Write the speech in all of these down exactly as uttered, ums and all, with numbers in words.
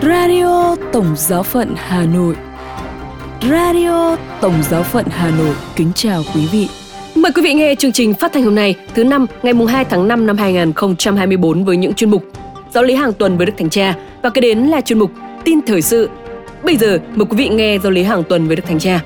Radio Tổng Giáo phận Hà Nội. Radio Tổng Giáo phận Hà Nội kính chào quý vị. Mời quý vị nghe chương trình phát thanh hôm nay, thứ năm, ngày hai tháng năm năm hai nghìn không trăm hai mươi tư với những chuyên mục Giáo lý hàng tuần với Đức Thánh Cha và kế đến là chuyên mục Tin thời sự. Bây giờ mời quý vị nghe Giáo lý hàng tuần với Đức Thánh Cha.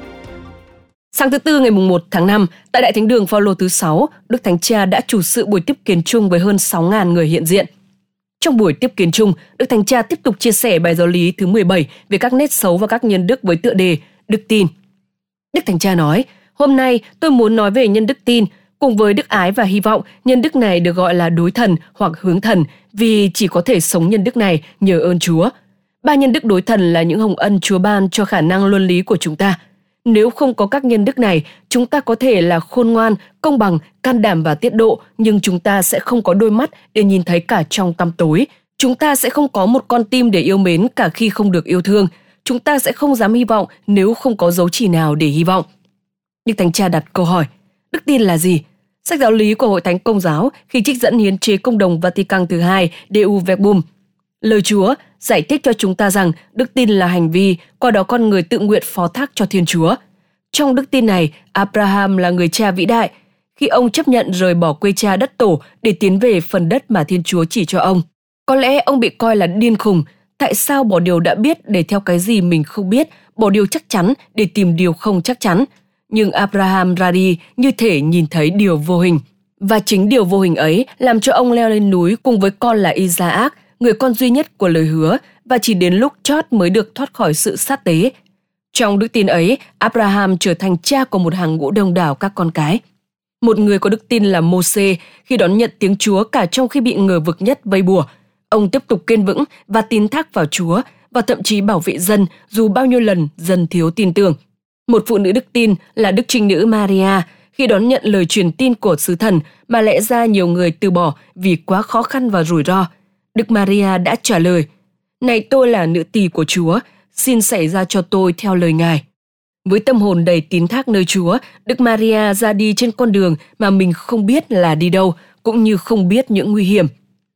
Sáng thứ Tư ngày một tháng năm, tại Đại Thánh đường Phaolô thứ sáu, Đức Thánh Cha đã chủ sự buổi tiếp kiến chung với hơn sáu nghìn người hiện diện. Trong buổi tiếp kiến chung, Đức Thánh Cha tiếp tục chia sẻ bài giáo lý thứ mười bảy về các nét xấu và các nhân đức với tựa đề Đức tin. Đức Thánh Cha nói, hôm nay tôi muốn nói về nhân đức tin, cùng với đức ái và hy vọng, nhân đức này được gọi là đối thần hoặc hướng thần vì chỉ có thể sống nhân đức này nhờ ơn Chúa. Ba nhân đức đối thần là những hồng ân Chúa ban cho khả năng luân lý của chúng ta. Nếu không có các nhân đức này, chúng ta có thể là khôn ngoan, công bằng, can đảm và tiết độ, nhưng chúng ta sẽ không có đôi mắt để nhìn thấy cả trong tăm tối. Chúng ta sẽ không có một con tim để yêu mến cả khi không được yêu thương. Chúng ta sẽ không dám hy vọng nếu không có dấu chỉ nào để hy vọng. Đức Thánh Cha đặt câu hỏi, đức tin là gì? Sách giáo lý của Hội Thánh Công giáo khi trích dẫn hiến chế công đồng Vatican thứ hai Deo Verbum. Lời Chúa giải thích cho chúng ta rằng đức tin là hành vi, qua đó con người tự nguyện phó thác cho Thiên Chúa. Trong đức tin này, Abraham là người cha vĩ đại, khi ông chấp nhận rời bỏ quê cha đất tổ để tiến về phần đất mà Thiên Chúa chỉ cho ông. Có lẽ ông bị coi là điên khùng, tại sao bỏ điều đã biết để theo cái gì mình không biết, bỏ điều chắc chắn để tìm điều không chắc chắn. Nhưng Abraham ra đi như thể nhìn thấy điều vô hình. Và chính điều vô hình ấy làm cho ông leo lên núi cùng với con là Isaac, người con duy nhất của lời hứa, và chỉ đến lúc chót mới được thoát khỏi sự sát tế. Trong đức tin ấy, Abraham trở thành cha của một hàng ngũ đông đảo các con cái. Một người có đức tin là Mô-sê, khi đón nhận tiếng Chúa cả trong khi bị ngờ vực nhất vây bùa. Ông tiếp tục kiên vững và tín thác vào Chúa, và thậm chí bảo vệ dân dù bao nhiêu lần dân thiếu tin tưởng. Một phụ nữ đức tin là Đức Trinh Nữ Maria, khi đón nhận lời truyền tin của sứ thần mà lẽ ra nhiều người từ bỏ vì quá khó khăn và rủi ro. Đức Maria đã trả lời, này tôi là nữ tỳ của Chúa, xin xảy ra cho tôi theo lời Ngài. Với tâm hồn đầy tín thác nơi Chúa, Đức Maria ra đi trên con đường mà mình không biết là đi đâu, cũng như không biết những nguy hiểm.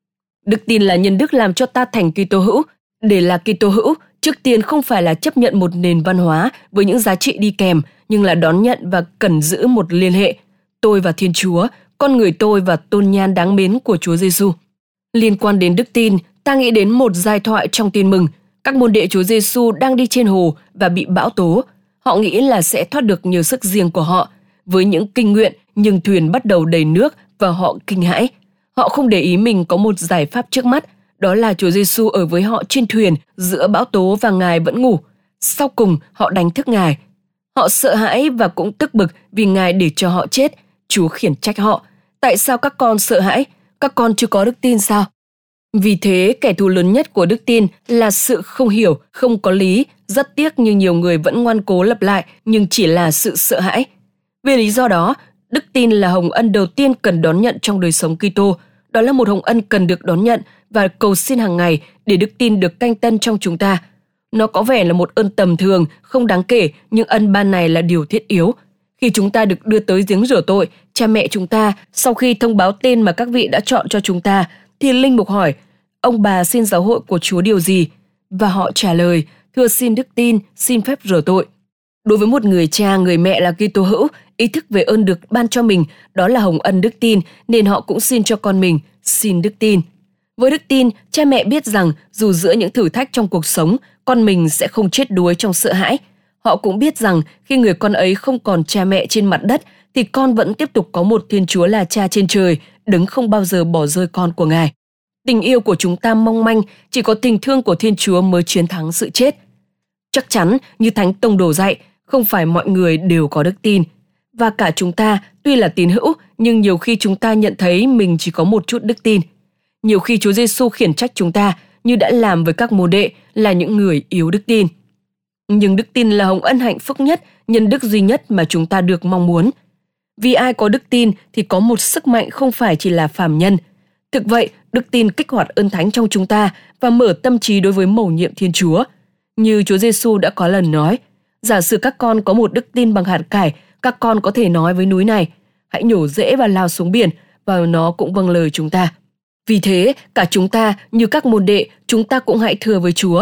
Đức tin là nhân đức làm cho ta thành Kitô hữu. Để là Kitô hữu, trước tiên không phải là chấp nhận một nền văn hóa với những giá trị đi kèm, nhưng là đón nhận và cần giữ một liên hệ. Tôi và Thiên Chúa, con người tôi và tôn nhan đáng mến của Chúa Giêsu. Liên quan đến đức tin, ta nghĩ đến một giai thoại trong Tin Mừng. Các môn đệ Chúa Giêsu đang đi trên hồ và bị bão tố. Họ nghĩ là sẽ thoát được nhờ sức riêng của họ. Với những kinh nguyện, nhưng thuyền bắt đầu đầy nước và họ kinh hãi. Họ không để ý mình có một giải pháp trước mắt, đó là Chúa Giêsu ở với họ trên thuyền giữa bão tố và Ngài vẫn ngủ. Sau cùng, họ đánh thức Ngài. Họ sợ hãi và cũng tức bực vì Ngài để cho họ chết. Chúa khiển trách họ. Tại sao các con sợ hãi? Các con chưa có đức tin sao? Vì thế, kẻ thù lớn nhất của đức tin là sự không hiểu, không có lý. Rất tiếc nhưng nhiều người vẫn ngoan cố lặp lại, nhưng chỉ là sự sợ hãi. Vì lý do đó, đức tin là hồng ân đầu tiên cần đón nhận trong đời sống Kitô. Đó là một hồng ân cần được đón nhận và cầu xin hàng ngày để đức tin được canh tân trong chúng ta. Nó có vẻ là một ơn tầm thường, không đáng kể, nhưng ân ban này là điều thiết yếu. Khi chúng ta được đưa tới giếng rửa tội, cha mẹ chúng ta, sau khi thông báo tên mà các vị đã chọn cho chúng ta, thì linh mục hỏi, ông bà xin giáo hội của Chúa điều gì? Và họ trả lời, thưa xin đức tin, xin phép rửa tội. Đối với một người cha, người mẹ là Kitô hữu, ý thức về ơn được ban cho mình, đó là hồng ân đức tin, nên họ cũng xin cho con mình, xin đức tin. Với đức tin, cha mẹ biết rằng dù giữa những thử thách trong cuộc sống, con mình sẽ không chết đuối trong sợ hãi. Họ cũng biết rằng khi người con ấy không còn cha mẹ trên mặt đất, thì con vẫn tiếp tục có một Thiên Chúa là Cha trên trời, đấng không bao giờ bỏ rơi con của Ngài. Tình yêu của chúng ta mong manh, chỉ có tình thương của Thiên Chúa mới chiến thắng sự chết. Chắc chắn, như Thánh Tông Đồ dạy, không phải mọi người đều có đức tin. Và cả chúng ta, tuy là tín hữu, nhưng nhiều khi chúng ta nhận thấy mình chỉ có một chút đức tin. Nhiều khi Chúa Giêsu khiển trách chúng ta, như đã làm với các môn đệ, là những người yếu đức tin. Nhưng đức tin là hồng ân hạnh phúc nhất, nhân đức duy nhất mà chúng ta được mong muốn. Vì ai có đức tin thì có một sức mạnh không phải chỉ là phàm nhân. Thực vậy, đức tin kích hoạt ơn thánh trong chúng ta và mở tâm trí đối với mầu nhiệm Thiên Chúa. Như Chúa Giêsu đã có lần nói, giả sử các con có một đức tin bằng hạt cải, các con có thể nói với núi này, hãy nhổ rễ và lao xuống biển, và nó cũng vâng lời chúng ta. Vì thế, cả chúng ta, như các môn đệ, chúng ta cũng hãy thưa với Chúa,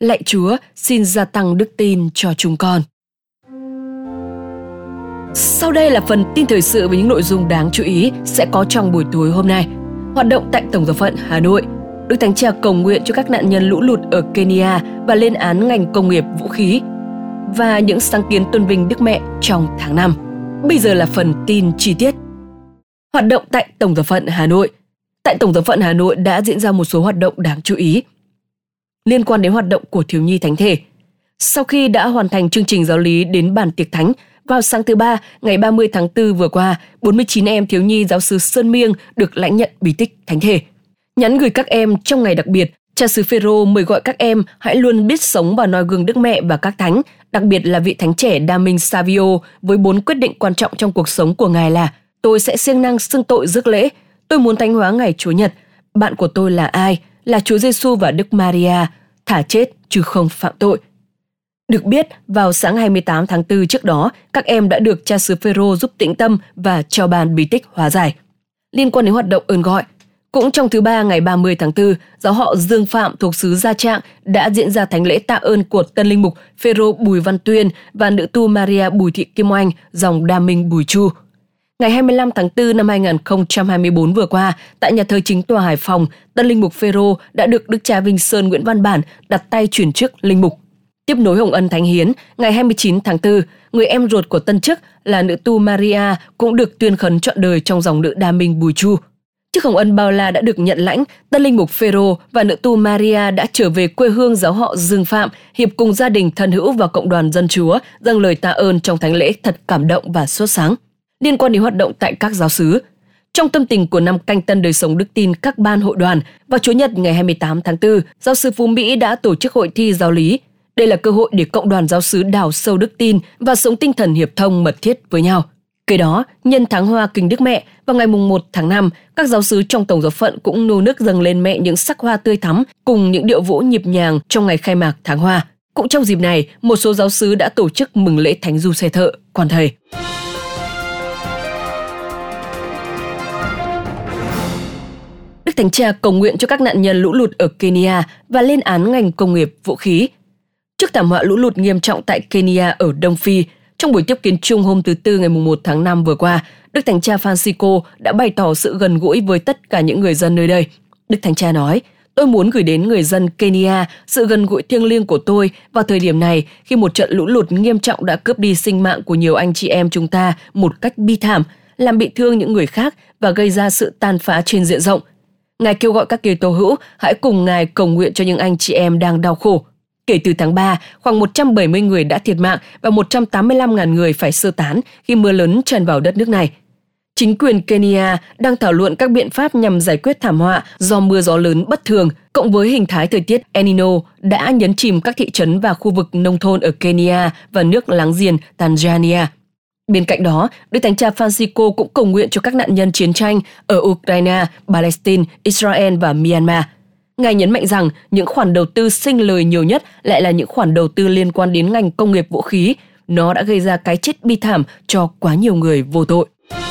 Lạy Chúa, xin gia tăng đức tin cho chúng con. Sau đây là phần tin thời sự với những nội dung đáng chú ý sẽ có trong buổi tối hôm nay. Hoạt động tại Tổng giáo phận Hà Nội. Đức Thánh Cha cầu nguyện cho các nạn nhân lũ lụt ở Kenya và lên án ngành công nghiệp vũ khí. Và những sáng kiến tôn vinh Đức Mẹ trong tháng năm. Bây giờ là phần tin chi tiết. Hoạt động tại Tổng giáo phận Hà Nội. Tại Tổng giáo phận Hà Nội đã diễn ra một số hoạt động đáng chú ý liên quan đến hoạt động của thiếu nhi thánh thể. Sau khi đã hoàn thành chương trình giáo lý đến bàn tiệc thánh, vào sáng thứ Ba, ngày ba mươi tháng tư vừa qua, bốn mươi chín em thiếu nhi giáo xứ Sơn Miêng được lãnh nhận bí tích thánh thể. Nhắn gửi các em trong ngày đặc biệt, cha xứ Phêrô mời gọi các em hãy luôn biết sống và noi gương Đức Mẹ và các thánh, đặc biệt là vị thánh trẻ Đa Minh Savio với bốn quyết định quan trọng trong cuộc sống của ngài là: tôi sẽ siêng năng xưng tội rước lễ, tôi muốn thánh hóa ngày Chúa Nhật, bạn của tôi là ai? Là Chúa Giêsu và Đức Maria, thả chết chứ không phạm tội. Được biết, vào sáng hai mươi tám tháng tư trước đó, các em đã được cha xứ Phêrô giúp tĩnh tâm và cho bàn bí tích hóa giải. Liên quan đến hoạt động ơn gọi, cũng trong thứ Ba ngày ba mươi tháng tư, giáo họ Dương Phạm thuộc xứ Gia Trạng đã diễn ra thánh lễ tạ ơn của tân linh mục Phêrô Bùi Văn Tuyên và nữ tu Maria Bùi Thị Kim Oanh, dòng Đa Minh Bùi Chu. Ngày hai mươi lăm tháng tư năm hai nghìn không trăm hai mươi bốn vừa qua, tại nhà thờ chính tòa Hải Phòng, tân linh mục Phêrô đã được Đức cha Vinh Sơn Nguyễn Văn Bản đặt tay chuyển chức linh mục. Tiếp nối hồng ân thánh hiến, ngày hai mươi chín tháng tư, người em ruột của tân chức là nữ tu Maria cũng được tuyên khấn trọn đời trong dòng nữ Đa Minh Bùi Chu. Trước hồng ân bao la đã được nhận lãnh, tân linh mục Phêrô và nữ tu Maria đã trở về quê hương giáo họ Dương Phạm, hiệp cùng gia đình thân hữu và cộng đoàn dân Chúa dâng lời tạ ơn trong thánh lễ thật cảm động và sốt sáng. Liên quan đến hoạt động tại các giáo xứ, trong tâm tình của năm canh tân đời sống đức tin các ban hội đoàn, vào Chủ nhật ngày hai mươi tám tháng tư, giáo xứ Phú Mỹ đã tổ chức hội thi giáo lý. Đây là cơ hội để cộng đoàn giáo xứ đào sâu đức tin và sống tinh thần hiệp thông mật thiết với nhau. Kế đó, nhân tháng Hoa Kính Đức Mẹ, vào ngày mùng một tháng năm, các giáo xứ trong Tổng giáo phận cũng nô nức dâng lên mẹ những sắc hoa tươi thắm cùng những điệu vũ nhịp nhàng trong ngày khai mạc tháng Hoa. Cũng trong dịp này, một số giáo xứ đã tổ chức mừng lễ Thánh Du Xe Thợ, Quan Thầy. Đức Thánh Cha cầu nguyện cho các nạn nhân lũ lụt ở Kenya và lên án ngành công nghiệp vũ khí. Trước thảm họa lũ lụt nghiêm trọng tại Kenya ở Đông Phi, trong buổi tiếp kiến chung hôm thứ Tư ngày mùng một tháng năm vừa qua, Đức Thánh Cha Francisco đã bày tỏ sự gần gũi với tất cả những người dân nơi đây. Đức Thánh Cha nói: tôi muốn gửi đến người dân Kenya sự gần gũi thiêng liêng của tôi vào thời điểm này khi một trận lũ lụt nghiêm trọng đã cướp đi sinh mạng của nhiều anh chị em chúng ta một cách bi thảm, làm bị thương những người khác và gây ra sự tàn phá trên diện rộng. Ngài kêu gọi các Kitô hữu hãy cùng Ngài cầu nguyện cho những anh chị em đang đau khổ. Kể từ tháng ba, khoảng một trăm bảy mươi người đã thiệt mạng và một trăm tám mươi lăm nghìn người phải sơ tán khi mưa lớn tràn vào đất nước này. Chính quyền Kenya đang thảo luận các biện pháp nhằm giải quyết thảm họa do mưa gió lớn bất thường, cộng với hình thái thời tiết El Nino đã nhấn chìm các thị trấn và khu vực nông thôn ở Kenya và nước láng giềng Tanzania. Bên cạnh đó, Đức Thánh Cha Francisco cũng cầu nguyện cho các nạn nhân chiến tranh ở Ukraine, Palestine, Israel và Myanmar. Ngài nhấn mạnh rằng những khoản đầu tư sinh lời nhiều nhất lại là những khoản đầu tư liên quan đến ngành công nghiệp vũ khí. Nó đã gây ra cái chết bi thảm cho quá nhiều người vô tội.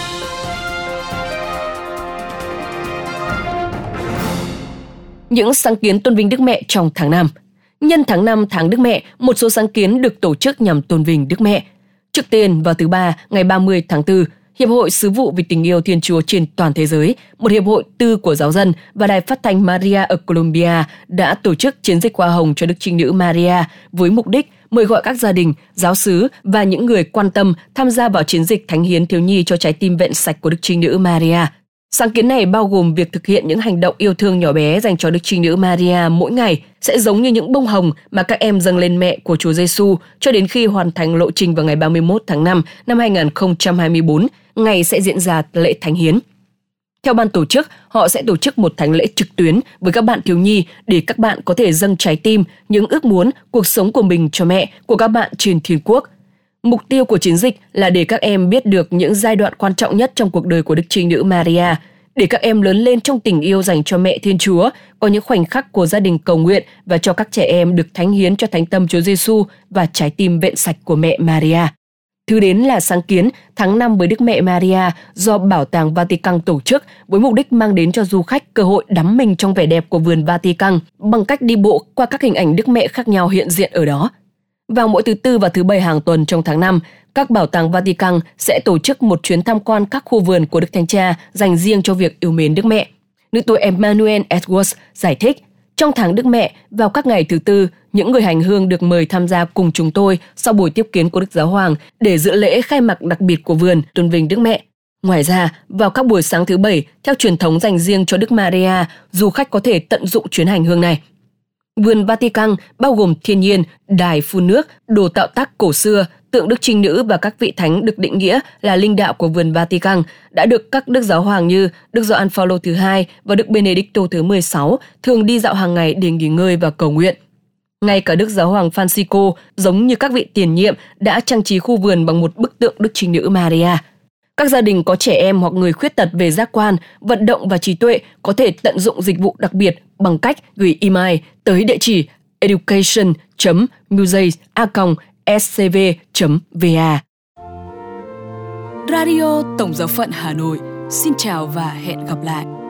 Những sáng kiến tôn vinh Đức Mẹ trong tháng năm. Nhân tháng năm tháng Đức Mẹ, một số sáng kiến được tổ chức nhằm tôn vinh Đức Mẹ. Trước tiên, vào thứ Ba, ngày ba mươi tháng tư, Hiệp hội Sứ vụ vì tình yêu Thiên Chúa trên toàn thế giới, một hiệp hội tư của giáo dân và Đài Phát thanh Maria ở Colombia đã tổ chức chiến dịch hoa hồng cho Đức Trinh Nữ Maria với mục đích mời gọi các gia đình, giáo xứ và những người quan tâm tham gia vào chiến dịch thánh hiến thiếu nhi cho trái tim vẹn sạch của Đức Trinh Nữ Maria. Sáng kiến này bao gồm việc thực hiện những hành động yêu thương nhỏ bé dành cho Đức Trinh Nữ Maria mỗi ngày, sẽ giống như những bông hồng mà các em dâng lên mẹ của Chúa Giêsu cho đến khi hoàn thành lộ trình vào ngày ba mươi mốt tháng năm năm hai nghìn không trăm hai mươi bốn, ngày sẽ diễn ra lễ thánh hiến. Theo ban tổ chức, họ sẽ tổ chức một thánh lễ trực tuyến với các bạn thiếu nhi để các bạn có thể dâng trái tim, những ước muốn, cuộc sống của mình cho mẹ của các bạn trên thiên quốc. Mục tiêu của chiến dịch là để các em biết được những giai đoạn quan trọng nhất trong cuộc đời của Đức Trinh Nữ Maria, để các em lớn lên trong tình yêu dành cho mẹ Thiên Chúa, có những khoảnh khắc của gia đình cầu nguyện và cho các trẻ em được thánh hiến cho thánh tâm Chúa Giêsu và trái tim vẹn sạch của mẹ Maria. Thứ đến là sáng kiến Tháng năm với Đức Mẹ Maria do Bảo tàng Vatican tổ chức với mục đích mang đến cho du khách cơ hội đắm mình trong vẻ đẹp của vườn Vatican bằng cách đi bộ qua các hình ảnh Đức Mẹ khác nhau hiện diện ở đó. Vào mỗi thứ Tư và thứ Bảy hàng tuần trong tháng năm, các bảo tàng Vatican sẽ tổ chức một chuyến tham quan các khu vườn của Đức Thánh Cha dành riêng cho việc yêu mến Đức Mẹ. Nữ tu Emmanuel Edwards giải thích, trong tháng Đức Mẹ, vào các ngày thứ Tư, những người hành hương được mời tham gia cùng chúng tôi sau buổi tiếp kiến của Đức Giáo Hoàng để dự lễ khai mạc đặc biệt của vườn tôn vinh Đức Mẹ. Ngoài ra, vào các buổi sáng thứ Bảy, theo truyền thống dành riêng cho Đức Maria, du khách có thể tận dụng chuyến hành hương này. Vườn Vatican bao gồm thiên nhiên, đài phun nước, đồ tạo tác cổ xưa, tượng Đức Trinh Nữ và các vị thánh được định nghĩa là linh đạo của vườn Vatican đã được các đức giáo hoàng như Đức Gioan Phaolô thứ hai và Đức Benedicto thứ mười sáu thường đi dạo hàng ngày để nghỉ ngơi và cầu nguyện. Ngay cả Đức Giáo hoàng Francisco, giống như các vị tiền nhiệm, đã trang trí khu vườn bằng một bức tượng Đức Trinh Nữ Maria. Các gia đình có trẻ em hoặc người khuyết tật về giác quan, vận động và trí tuệ có thể tận dụng dịch vụ đặc biệt bằng cách gửi email tới địa chỉ education chấm musei a còng s c v chấm v a. Radio Tổng giáo phận Hà Nội xin chào và hẹn gặp lại.